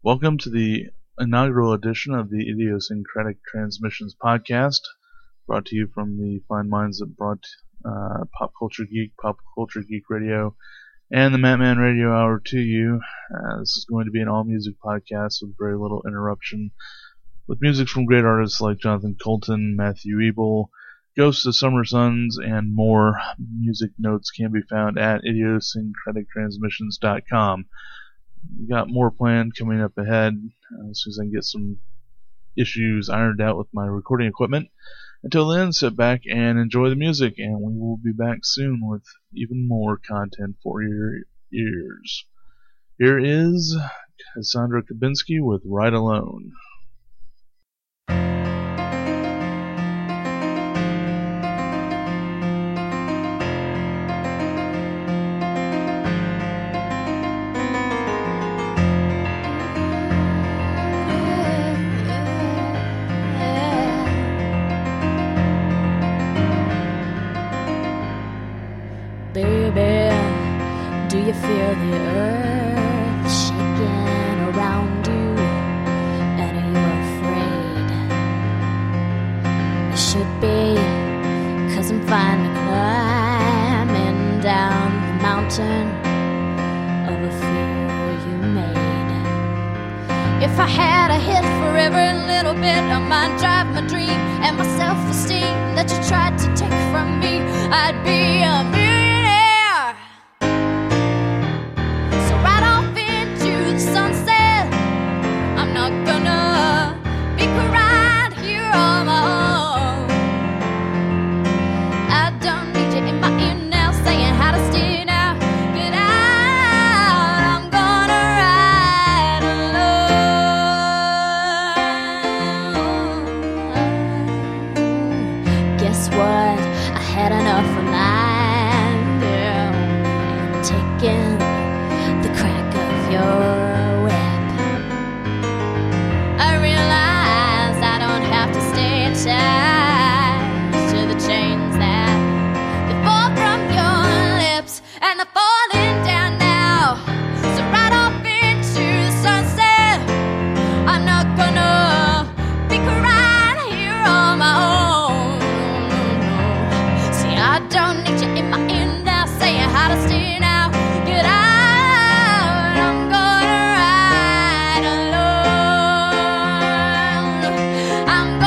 Welcome to the inaugural edition of the Idiosyncratic Transmissions podcast, brought to you from the fine minds that brought Pop Culture Geek Radio, and the Matman Radio Hour to you. This is going to be an all-music podcast with very little interruption, with music from great artists like Jonathan Coulton, Matthew Ebel, Ghosts of Summer Sons, and more. Music notes can be found at idiosyncratictransmissions.com. We got more planned coming up ahead as soon as I can get some issues ironed out with my recording equipment. Until then, sit back and enjoy the music, and we will be back soon with even more content for your ears. Here is Cassandra Kubinski with Ride Alone. Do you feel the earth shaking around you? And are you afraid? You should be, 'cause I'm finally climbing down the mountain of a fear you made. If I had a hit for every little bit of my drive, my dream, and my self-esteem that you tried to take from me, I'd be a millionaire. Sunset, I'm not gonna be right here on my own. I don't need you in my ear now saying how to steer now. Get out, I'm gonna ride alone. Guess what? I had enough of lying down and taking the crack of your tied to the chains that they fall from your lips, and they're falling down now. So right off into the sunset, I'm not gonna be right here on my own. See, I don't need you in my ear now saying how to steer now. Get out, I'm gonna ride alone. I'm gonna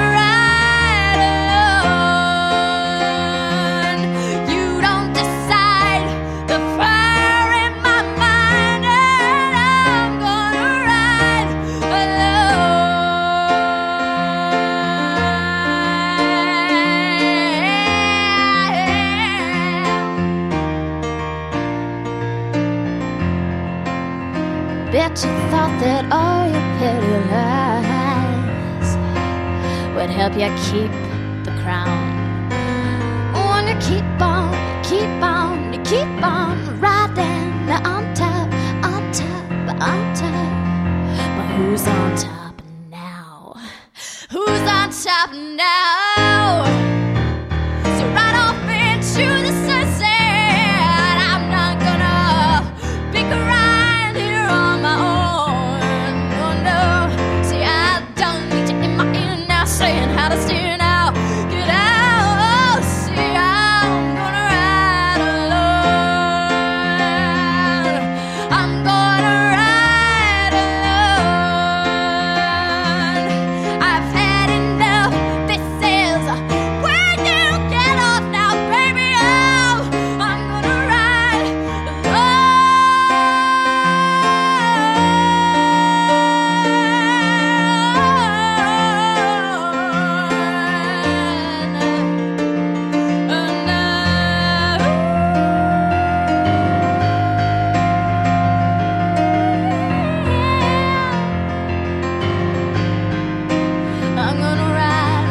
bet you thought that all your petty lies would help you keep the crown. Want to keep on riding on top. But who's on top now? Who's on top now? So right off into the sunset, I'm not gonna be right here on my own. Oh no, see, I don't need you in my ear now saying how to steer now. Get out, see, I'm gonna ride alone. I'm gonna ride alone. I've had enough. This is where you get off now, baby. Oh, I'm gonna ride I'm gonna ride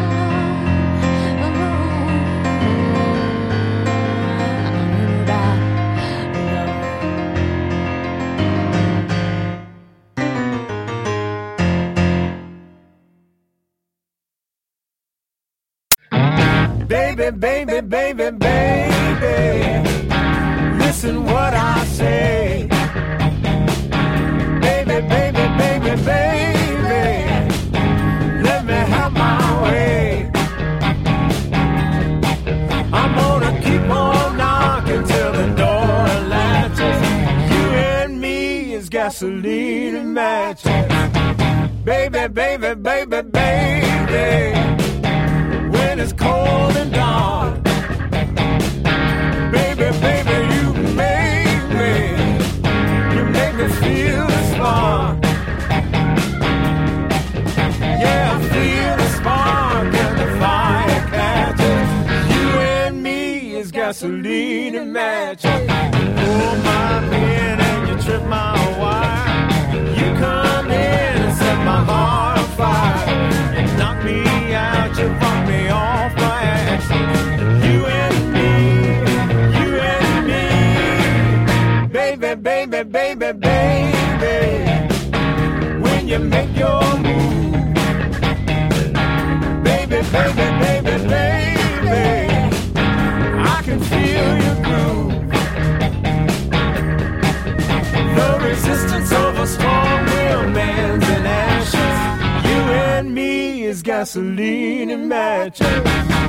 Baby, listen what I say. Baby, gasoline and matches. Baby, baby, baby, baby, when it's cold and dark. Baby, baby, you make me feel the spark. Yeah, I feel the spark and the fire catches. You and me is gasoline and matches. Pull my pin and you trip my wire. You come in and set my heart on fire. You knock me out, you fuck me off my axis. You and me, baby, baby, baby, baby, when you make your move. Baby, baby, baby, baby, I can feel your groove. The resistance of a strong will man's in ashes. You and me is gasoline and matches.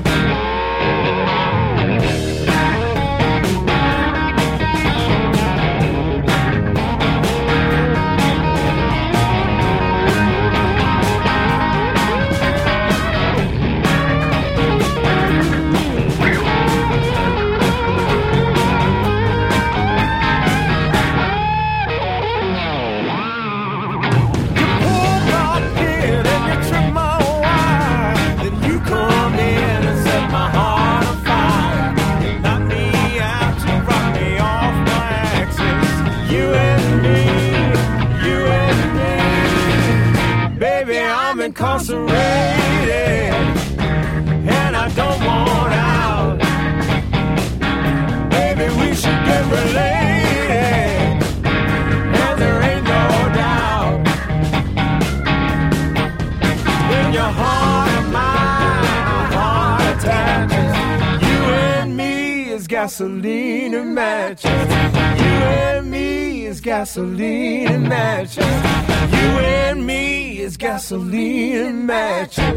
Incarcerated and I don't want out. Baby, we should get related, and there ain't no doubt. In your heart and mine, heart attaches. You and me is gasoline and matches. You and me is gasoline and matches. You and me is gasoline and matches.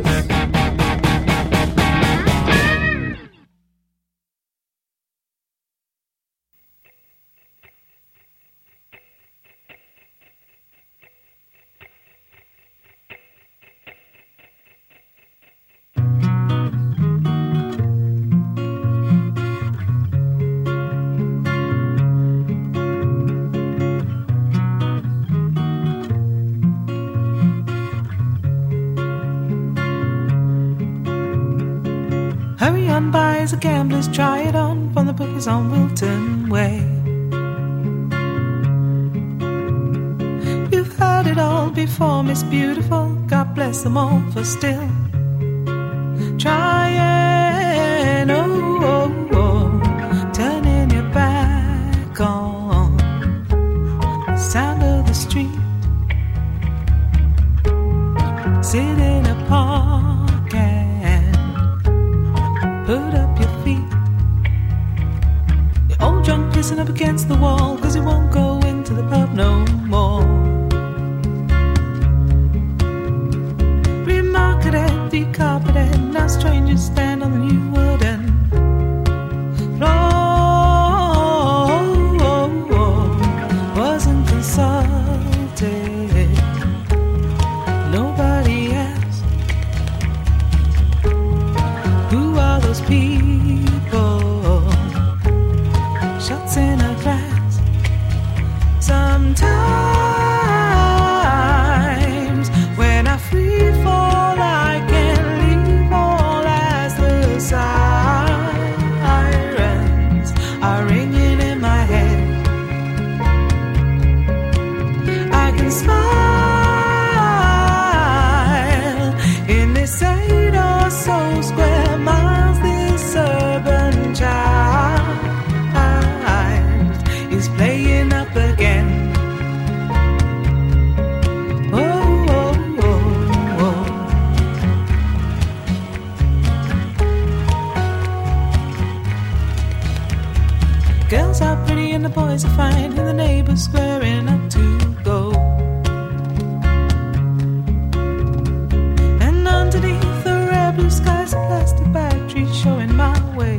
Hurry on by as the gamblers try it on from the bookies on Wilton Way. You've heard it all before, Miss Beautiful. God bless them all for still trying. Oh, oh, oh, turning your back on the sound of the street. Sit in a park and put up your feet. You're all drunk, pissing up against the wall, 'cause you won't go into the pub no more. Remarketed, decarpeted, now strangers stand on the new wooden floor. Wasn't consulted, nobody asked. Who are those people? Shots in a glass. Sometimes when I free fall, I can leave all as the sirens are ringing in my head. I can smile in this 8 or so square miles. This urban child is playing up again. Oh, oh, oh, oh. Girls are pretty and the boys are fine, and the neighbors squaring up to go. And underneath the rare blue skies, a plastic battery showing my way.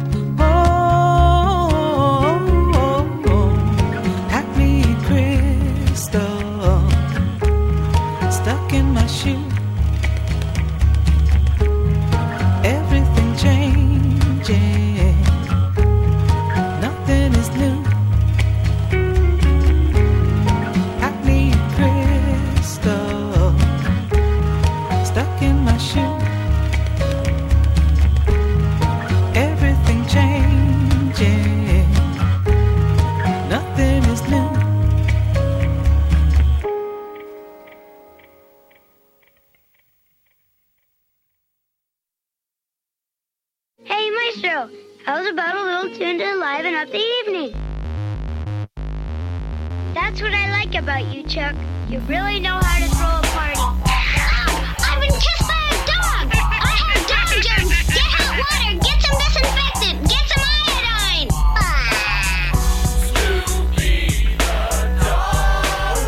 Oh, oh, oh, oh. Hackney Chris true. How about a little tune to liven up the evening? That's what I like about you, Chuck. You really know how to throw a party. I've been kissed by a dog. I have dog germs. Get hot water. Get some disinfectant. Get some iodine. Snoopy the dog.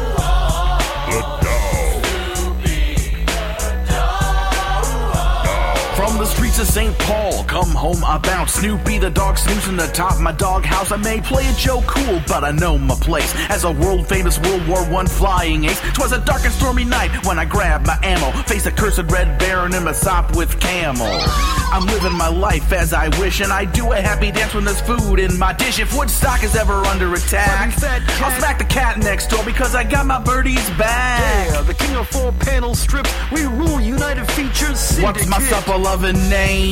From the streets of St. Paul, come home I bounce. Snoopy the dog snoozing atop my doghouse. I may play it Joe Cool, but I know my place as a world-famous World War I flying ace. 'Twas a dark and stormy night when I grabbed my ammo, faced a cursed red baron in my sop with camel. I'm living my life as I wish, and I do a happy dance when there's food in my dish. If Woodstock is ever under attack, I'll smack the cat next door because I got my birdies back. Yeah, the king of four-panel strips. We rule United Features Syndicate. What's my supper-loving name?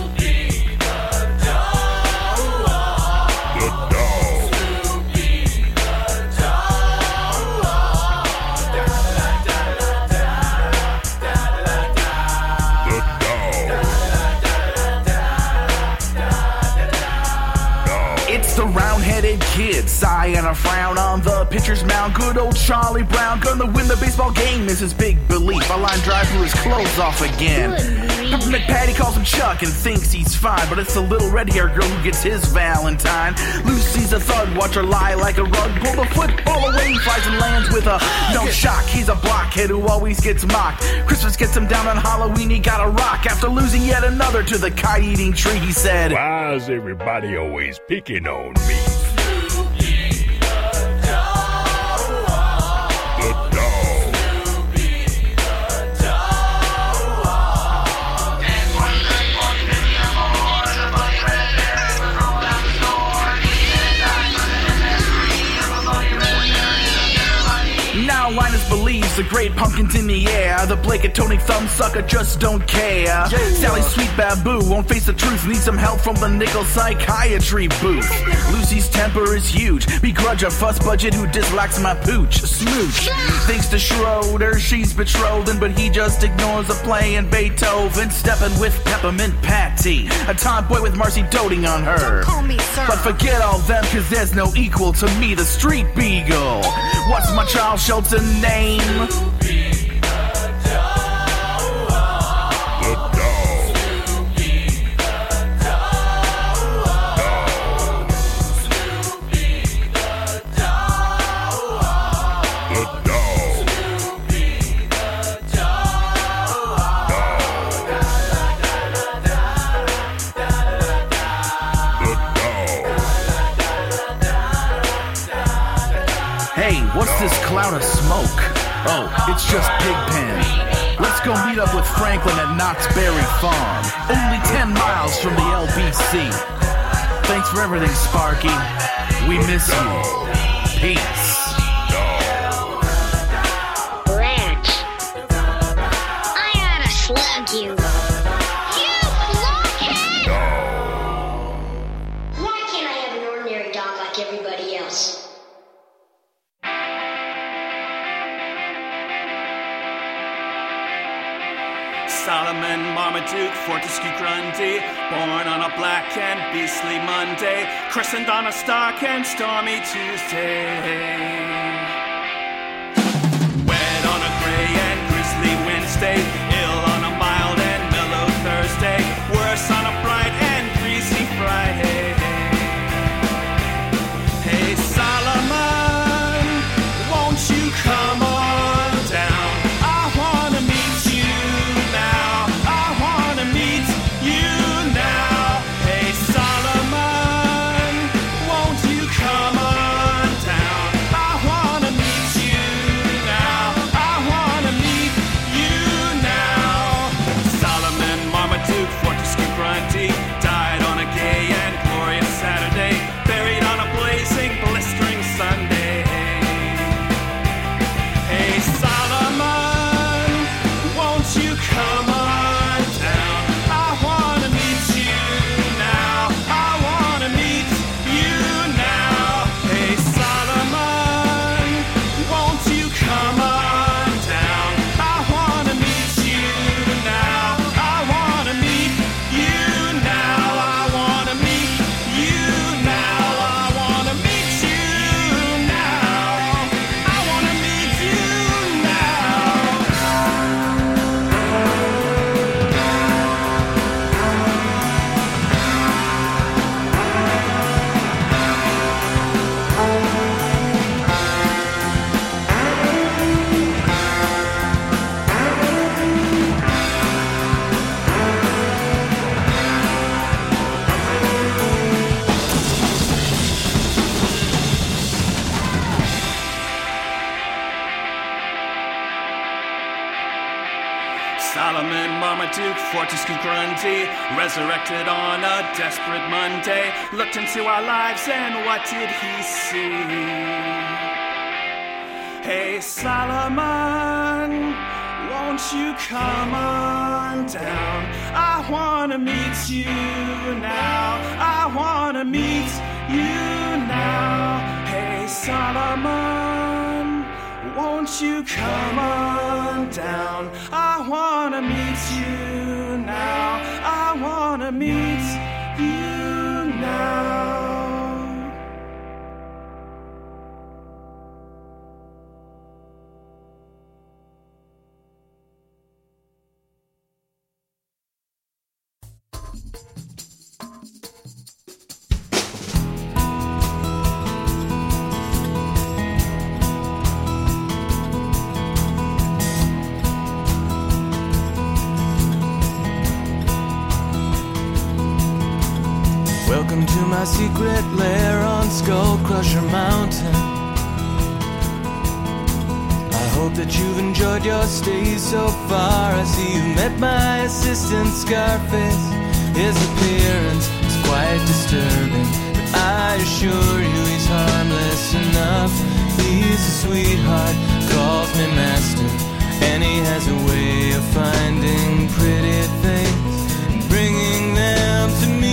The round-headed kid, sigh and a frown on the pitcher's mound. Good old Charlie Brown, gonna win the baseball game is his big belief. A line drive through his clothes off again. Peppermint Patty calls him Chuck and thinks he's fine, but it's the little red-haired girl who gets his Valentine. Lucy's a thug, watch her lie like a rug. Pull the football away, flies and lands with a no shock. He's a blockhead who always gets mocked. Christmas gets him down on Halloween, he got a rock. After losing yet another to the kite-eating tree, he said, "Why's everybody always picking on me?" Now Linus believes the great pumpkin's in the air. The Blake and Tony thumbsucker just don't care. Sally's sweet baboo won't face the truth. Needs some help from the nickel psychiatry booth. Lucy's temper is huge. Begrudge a fuss budget who dislikes my pooch. Smooch. Thanks to Schroeder, she's betrothed, but he just ignores the playing Beethoven. Stepping with Peppermint Patty, a tomboy with Marcy doting on her. Call me sir. But forget all them, cause there's no equal to me, the street beagle. What's my Charles Shelton name? Hey, what's this cloud of smoke? Oh, it's just Pigpen. Let's go meet up with Franklin at Knott's Berry Farm. Only 10 miles from the LBC. Thanks for everything, Sparky. We miss you. Peace. Rats. I ought to slug you. You blockhead! Why can't I have an ordinary dog like everybody else? Solomon Marmaduke, Fortescue Grundy, born on a black and beastly Monday, christened on a stark and stormy Tuesday. Wet on a gray and grisly Wednesday, ill on a mild and mellow Thursday, worse on a bright and greasy Friday. Hey Solomon, won't you come on down? I wanna meet you. Solomon, won't you come on down? I wanna Solomon Marmaduke, Fortescue Grundy, resurrected on a desperate Monday, looked into our lives and what did he see? Hey Solomon, won't you come on down? I wanna meet you now. I wanna meet you now. Hey Solomon, won't you come on down? I wanna meet you now. I wanna meet you now. Welcome to my secret lair on Skull Crusher Mountain. I hope that you've enjoyed your stay so far. I see you met my assistant Scarface. His appearance is quite disturbing, but I assure you he's harmless enough. He's a sweetheart, calls me master, and he has a way of finding pretty things and bringing them to me.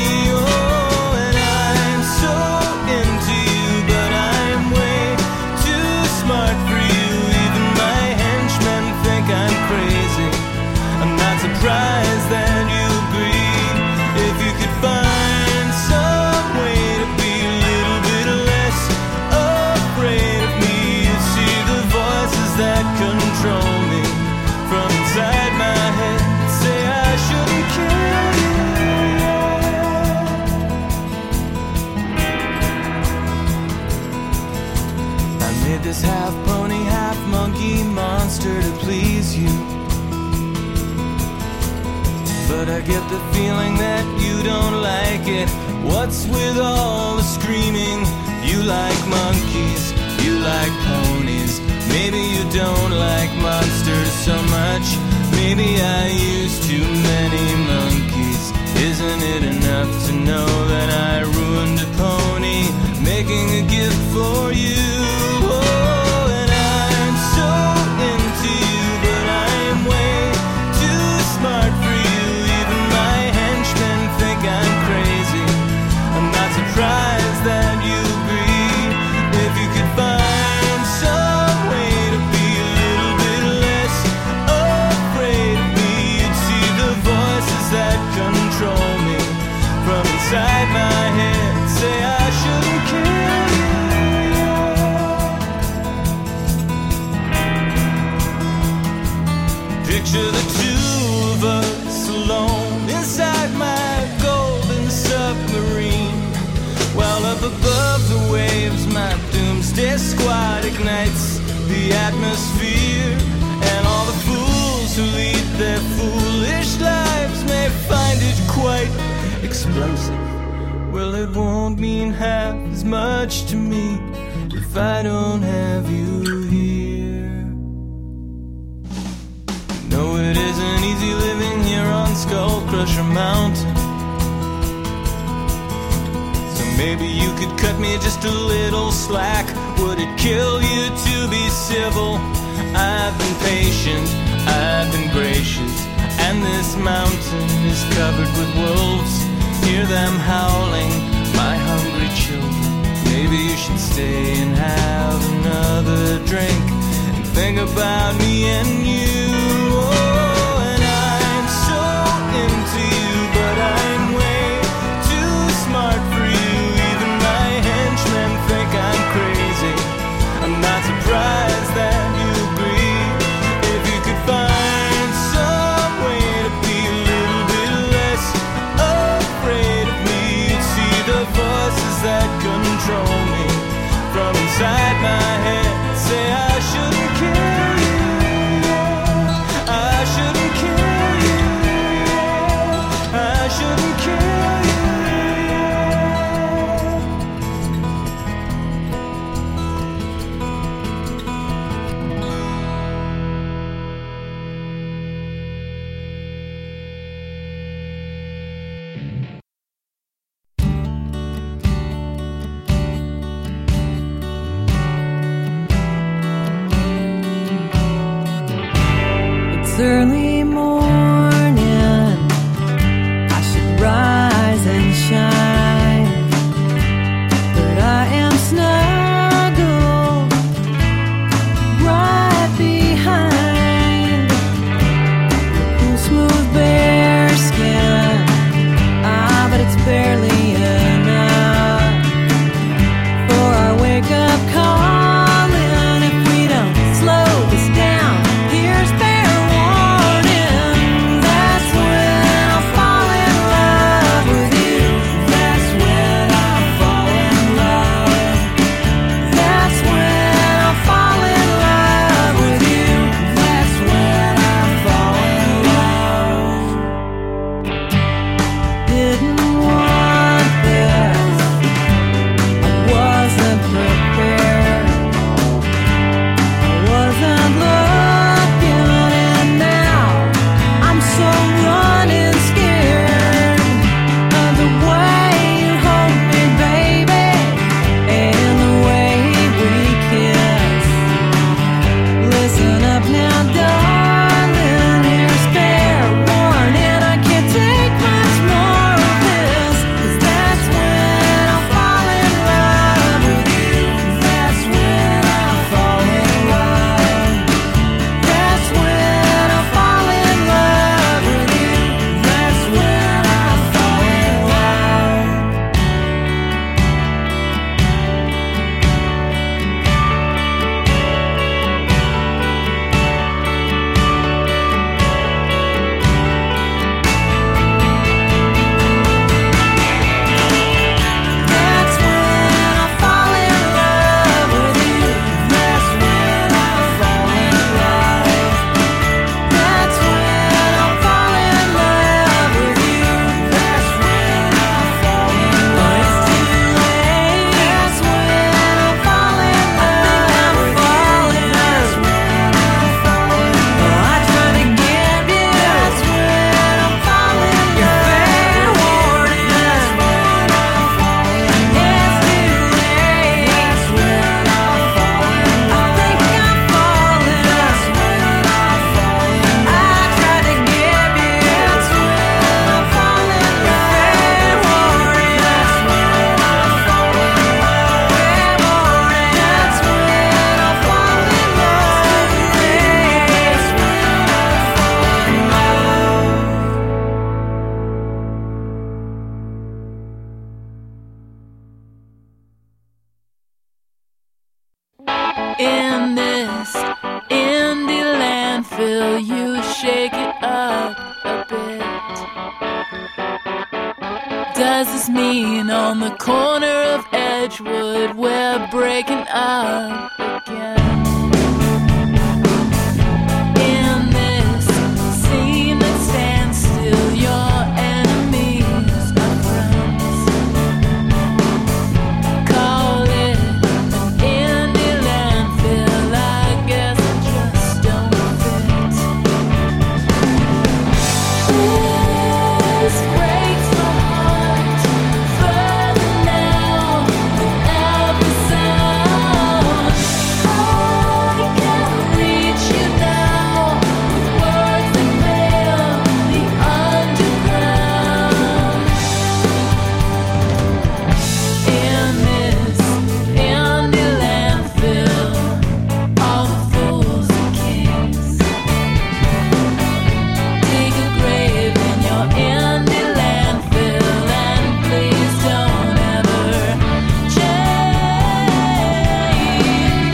Surprised that you agree. If you could find some way to be a little bit less afraid of me, you'd see the voices that control me from inside my head say I shouldn't kill you. I made this half pony, half monkey monster to please you, but I get the feeling that you don't like it. What's with all the screaming? You like monkeys, you like ponies. Maybe you don't like monsters so much. Maybe I used too many monkeys. Isn't it enough to know that I ruined a pony making a gift for you? Oh, and I'm so into you, but I'm way too smart for you. Surprised that you agree. If you could find some way to be a little bit less afraid of me, you'd see the voices that control me from inside my head say I shouldn't kill you. Picture the two of us alone inside my golden submarine, while up above the waves my doomsday squad ignites the atmosphere. And all the fools who lead their foolish lives may find it quite explosive. Well, it won't mean half as much to me if I don't have you here. No, it isn't easy living here on Skull Crusher Mountain. Maybe you could cut me just a little slack. Would it kill you to be civil? I've been patient, I've been gracious, and this mountain is covered with wolves. Hear them howling, my hungry children. Maybe you should stay and have another drink and think about me and you. Oh, and I'm so into you, but I'm way too smart for you. Men think I'm crazy. I'm not surprised that you agree. If you could find some way to be a little bit less afraid of me, you'd see the voices that control me from inside my head say I shouldn't kill you. landfill, you shake it up a bit. Does this mean on the corner of Edgewood we're breaking up again? In this scene that stands still, your enemies are friends. Call it an indie landfill, I guess I just don't fit. This breaks my heart further now than ever sound. I can't reach you now with words that fail the underground. In this indie landfill, all the fools are kings. Dig a grave in your indie landfill, and please don't ever change.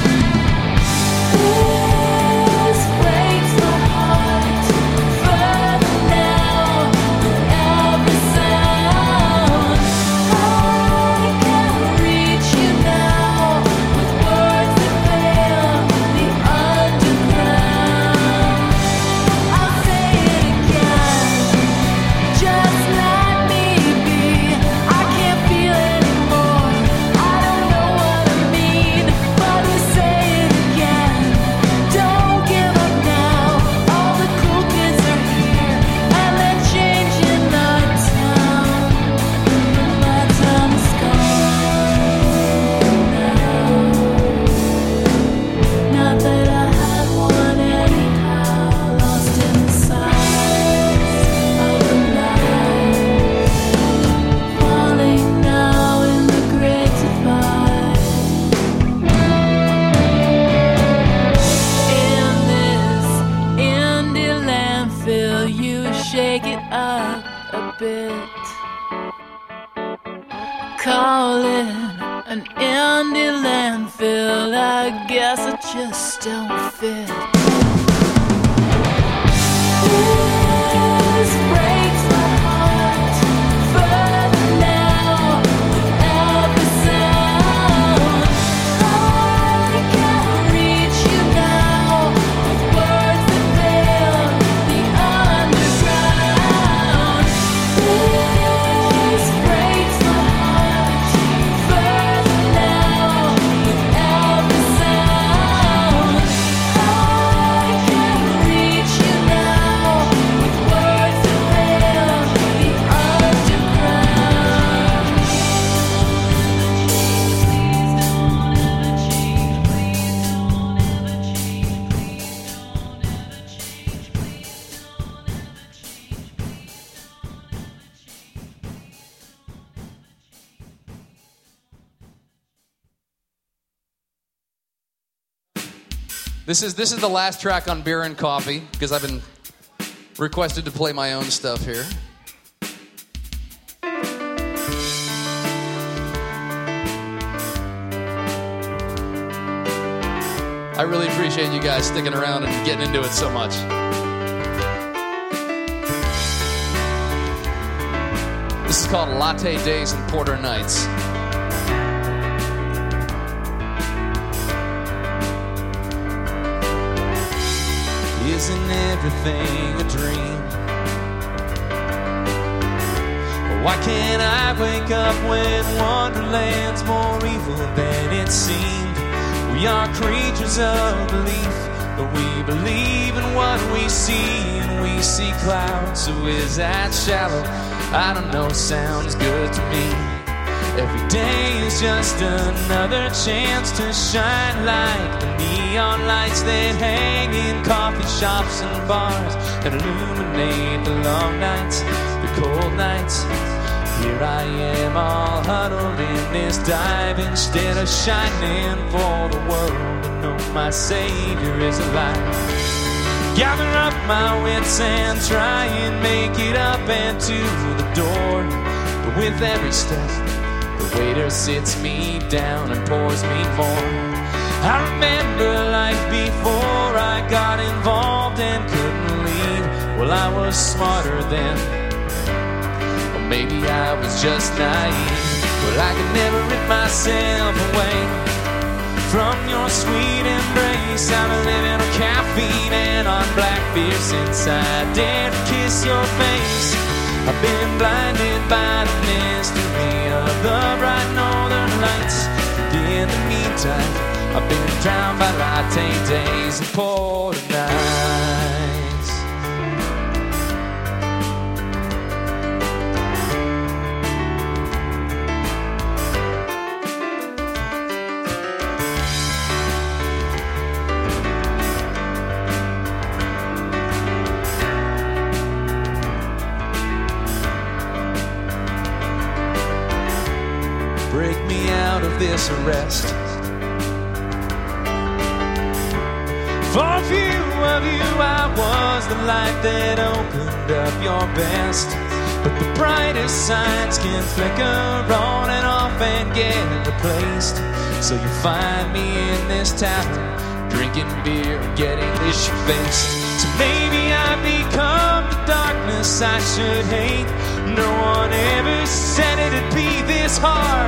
This breaks my heart further now than ever sound. I can't reach you now with words that fail the underground. I'll say it again, just let me be. I can't feel anymore, I don't know what I mean, but we say it again. Don't give up now, all the cool kids are here, and they're changing our town. My town is gone now. Not that I had one anyhow, lost in the size of the night, falling now in the great divide. In this indie landfill, you shake it up a bit. Call it an indie landfill, I guess I just don't fit. This breaks my heart further now than ever sound. I can't reach you now with words that fail the underground. This breaks my heart further now than ever sound. I can't reach you now with words that fail the underground. Please don't ever change, please don't ever change, please don't ever change, please don't ever This is the last track on Beer and Coffee, because I've been requested to play my own stuff here. I really appreciate you guys sticking around and getting into it so much. This is called Latte Days and Porter Nights. Isn't everything a dream? Why can't I wake up when Wonderland's more evil than it seemed? We are creatures of belief, but we believe in what we see, and we see clouds, so is that shallow? I don't know, sounds good to me. Every day is just another chance to shine like the neon lights that hang in coffee shops and bars and illuminate the long nights, the cold nights. Here I am all huddled in this dive instead of shining for the world to know my Savior is alive. Gather up my wits and try and make it up and to the door, but with every step the waiter sits me down and pours me more. I remember life before I got involved. and couldn't leave. Well, I was smarter then, or maybe I was just naive. Well, I could never rip myself away from your sweet embrace. I'm living on caffeine and on black beer since I dared to kiss your face. I've been blinded by the mystery of the bright northern lights. In the meantime, I've been drowned by latte days and porter nights. Break me out of this arrest. For a few of you, I was the light that opened up your best. But the brightest signs can flicker on and off and get replaced. So you find me in this tavern, drinking beer, getting issue-faced. So maybe I've become the darkness I should hate. No one ever said it'd be this hard,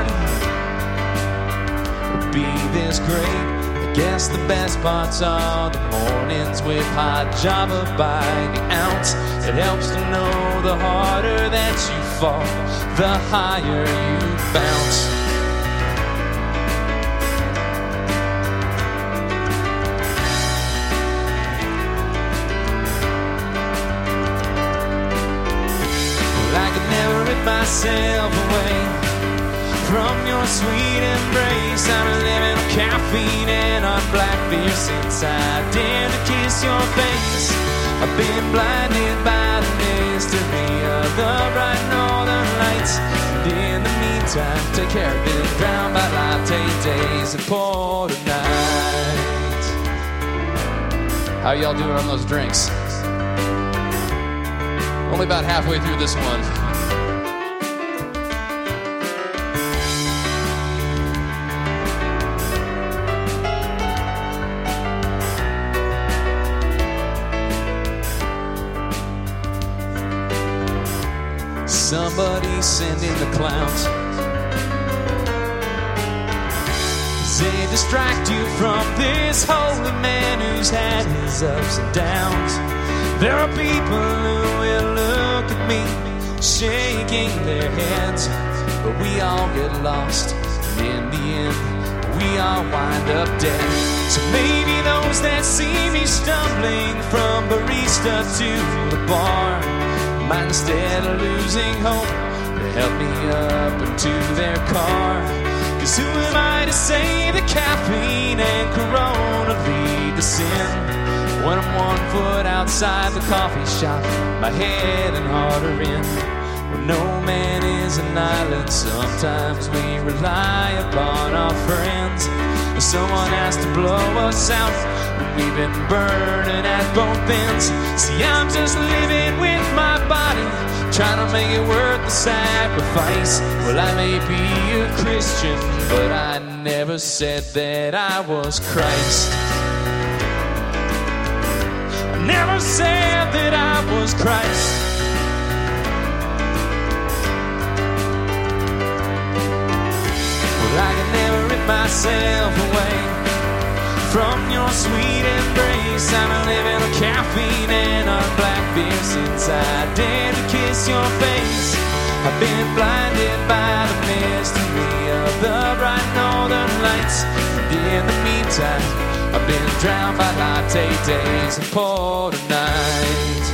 or be this great. I guess the best parts are the mornings with hot Java by the ounce. It helps to know the harder that you fall, the higher you bounce. Myself away from your sweet embrace. I'm living on caffeine and on black beer since I dared to kiss your face. I've been blinded by the mystery of the bright northern lights. And in the meantime, take care of it, drowned by latte days and porter nights. How y'all doing on those drinks? Only about halfway through this one. Somebody send in the clowns. They distract you from this holy man who's had his ups and downs. There are people who will look at me shaking their heads, but we all get lost, and in the end we all wind up dead. So maybe those that see me stumbling from barista to the bar might, instead of losing hope, they help me up into their car. Cause who am I to say that caffeine and Corona lead to sin, when I'm 1 foot outside the coffee shop, my head and heart are in. Well, no man is an island, sometimes we rely upon our friends. Someone has to blow us out when we've been burning at both ends. See, I'm just living with my body, trying to make it worth the sacrifice. Well, I may be a Christian, but I never said that I was Christ. I never said that I was Christ. Well, I can never rip myself away from your sweet embrace. I'm living on caffeine and on black beer since I dared to kiss your face. I've been blinded by the mystery of the bright northern lights. And in the meantime, I've been drowned by latte days and porter nights.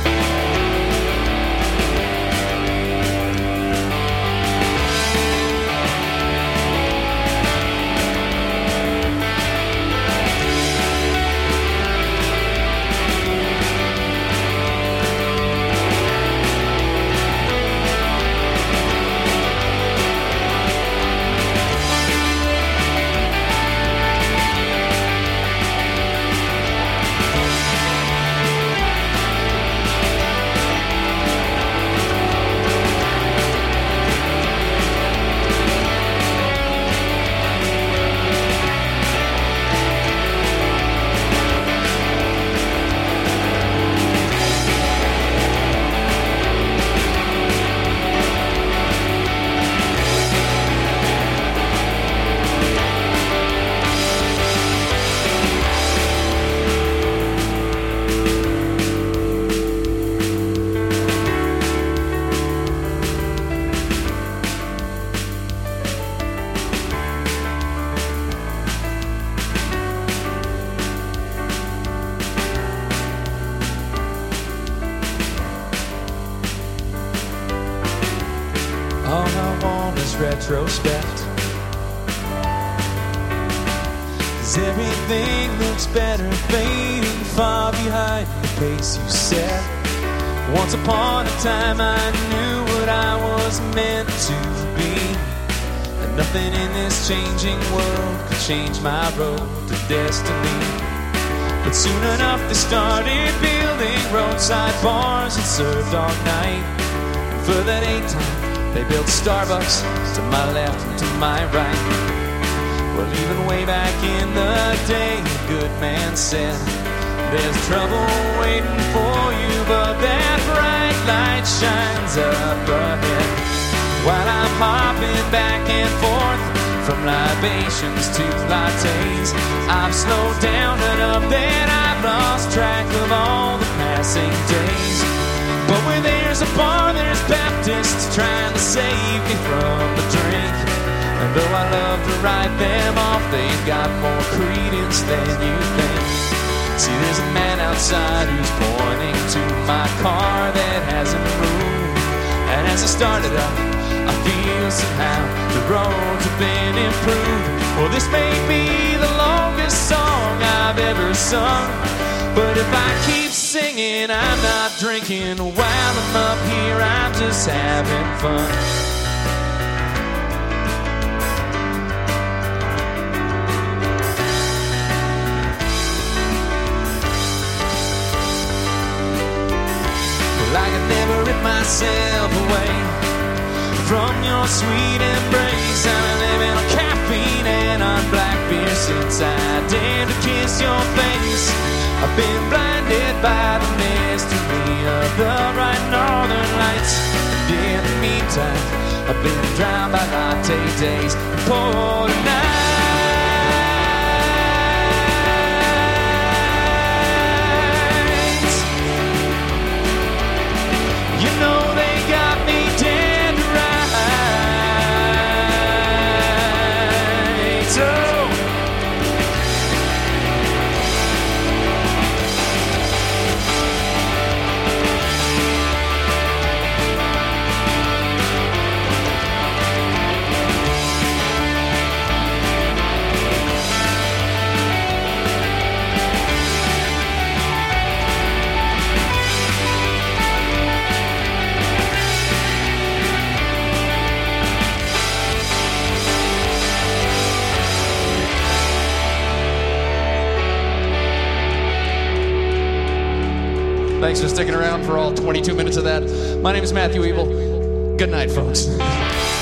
this retrospect. 'Cause everything looks better fading far behind the pace you set. Once upon a time I knew what I was meant to be, and nothing in this changing world could change my road to destiny. But soon enough they started building roadside bars that served all night. And for that 8 time they built Starbucks to my left and to my right. Well, even way back in the day, a good man said, there's trouble waiting for you, but that bright light shines up ahead. While I'm hopping back and forth from libations to lattes, I've slowed down enough that I've lost track of all the passing days. But where there's a bar, there's Baptists trying to save me from the drink. And though I love to write them off, they've got more credence than you think. See, there's a man outside who's pointing to my car that hasn't moved. And as I started up, I feel somehow the roads have been improved. Well, this may be the longest song I've ever sung, but if I keep singing, I'm not drinking. While I'm up here, I'm just having fun. Well, I can never rip myself away from your sweet embrace. I'm living on caffeine and on black beer since I dared to kiss your face. I've been blinded by the mystery of the bright northern lights. And in the meantime, I've been drowned by latte days and porter nights. You know they got me dead to rights. Oh. Thanks for sticking around for all 22 minutes of that. My name is Matthew Evil. Good night, folks.